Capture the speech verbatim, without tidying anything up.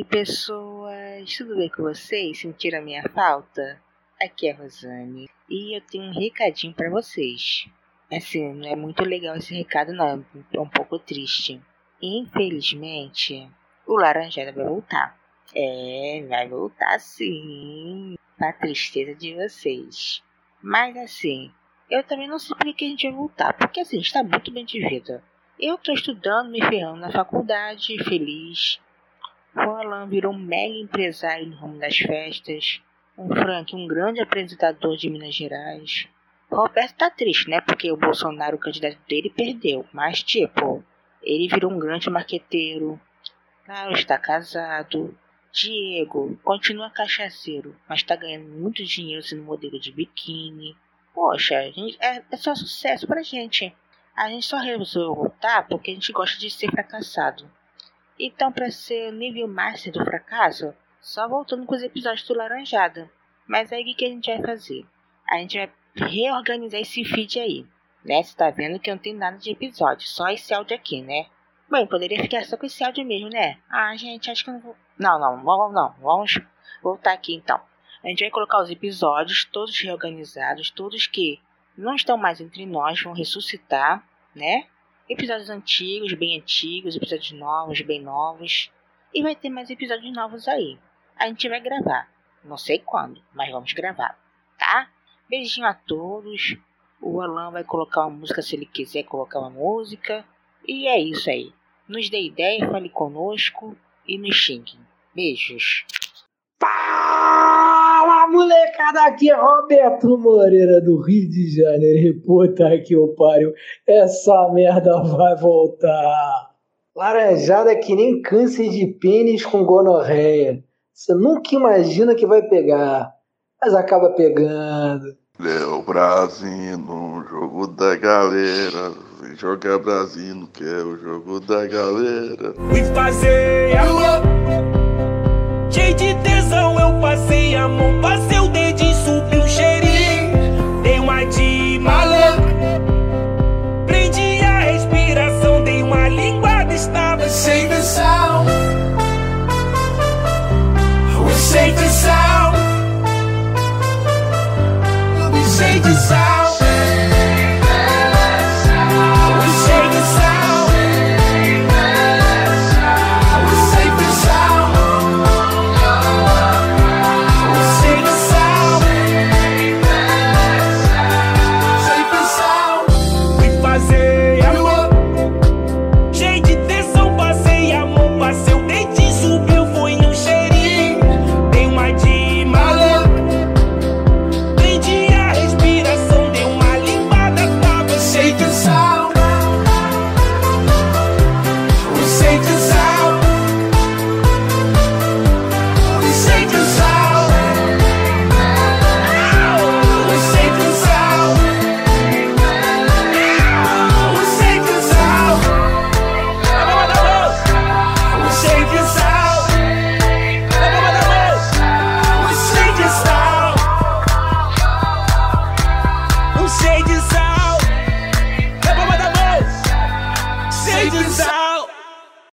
pessoas, tudo bem com vocês? Sentiram a minha falta? Aqui é a Rosane e eu tenho um recadinho pra vocês. Assim, não é muito legal esse recado não, é um pouco triste. Infelizmente, o Laranjada vai voltar. É, vai voltar sim, pra tristeza de vocês. Mas assim, eu também não sei por que a gente vai voltar, porque assim, está muito bem de vida. Eu tô estudando, me ferrando na faculdade, feliz. O Alan virou um mega empresário no ramo das festas. O Frank, um grande apresentador de Minas Gerais. O Roberto tá triste, né? Porque o Bolsonaro, o candidato dele, perdeu. Mas, tipo, ele virou um grande marqueteiro. Carlos está casado. Diego continua cachaceiro, mas tá ganhando muito dinheiro sendo modelo de biquíni. Poxa, gente, é, é só sucesso pra gente. A gente só resolveu voltar porque a gente gosta de ser fracassado. Então, para ser o nível master do fracasso, só voltando com os episódios do Laranjada. Mas aí o que a gente vai fazer? A gente vai reorganizar esse feed aí, né? Você tá vendo que não tem nada de episódio, só esse áudio aqui, né? Bem, poderia ficar só com esse áudio mesmo, né? Ah, gente, acho que eu não vou... Não, não, não, não. Vamos voltar aqui então. A gente vai colocar os episódios todos reorganizados, todos que não estão mais entre nós, vão ressuscitar, né? Episódios antigos, bem antigos, episódios novos, bem novos. E vai ter mais episódios novos aí. A gente vai gravar. Não sei quando, mas vamos gravar, tá? Beijinho a todos. O Alan vai colocar uma música se ele quiser colocar uma música. E é isso aí. Nos dê ideia, fale conosco e nos xinguem. Beijos. Fala, molecada, aqui é Roberto Moreira do Rio de Janeiro. E puta que o pariu, essa merda vai voltar. Laranjada é que nem câncer de pênis com gonorreia. Você nunca imagina que vai pegar, mas acaba pegando. É o Brasil no jogo da galera. Joga Brasil no que é o jogo da galera. Fui fazer amor, cheio de tesão, eu passei a mão, passei o dedinho, subi o cheirinho, dei uma de malandro, prendi a respiração, dei uma linguada, estava sem tensão, sem tensão, sem tensão.